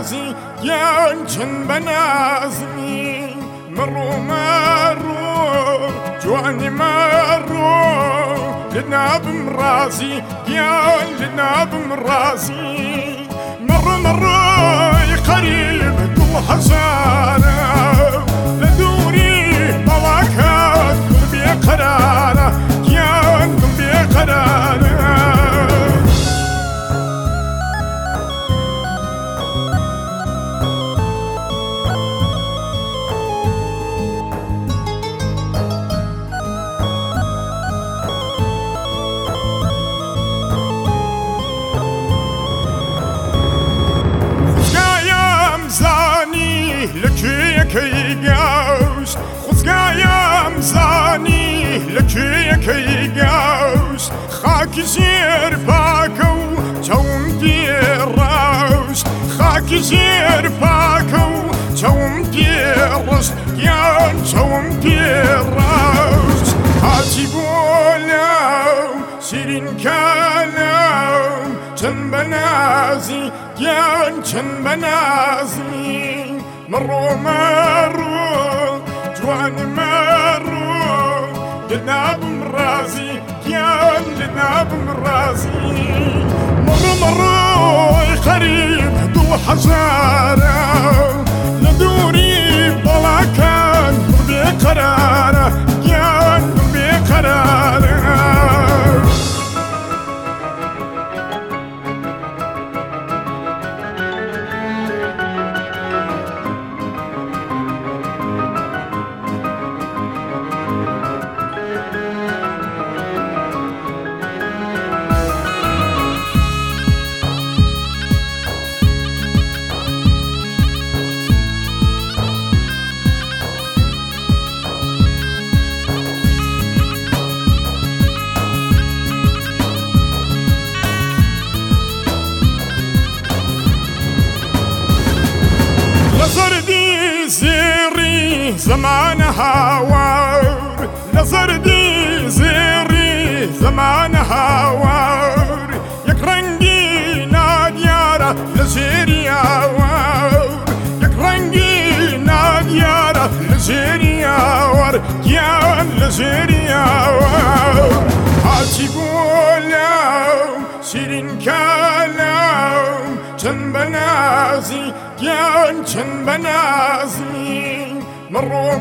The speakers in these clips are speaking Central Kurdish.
بنازي ينجن بنازمي مرو جواني لنا بمرازي لنا بمرازي مرو قريب دو حزانة لدوري مواكات قربي قرارة قربي قرارة لكي جاوش خزقا يا مزاني لكي جاوش خاكي زير باكو توم ديراوش خاكي زير باكو توم ديراوش يان توم ديراوش هاتي بولاو سيرين كالاو تنبنازي يان تنبنازي مرو جواني لنا بمرازي لنا بمرازي مرو قريب دو حزارة لدوري بلاكان قربي قرارة قربي قرارة لزردي زيري زمانها وار لزردي زيري زمانها وار يكرنجي ناديارة لزيري وار يكرنجي ناديارة لزيري وار يان لزيري وار هاتي بولاو سيرين كالاو تنبنازي ينجن بنازي مرو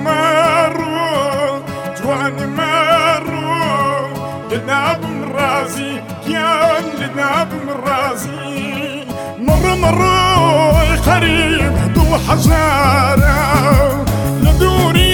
جواني لنا بمرازي لنا بمرازي مرو قريب دو حزارة لدوري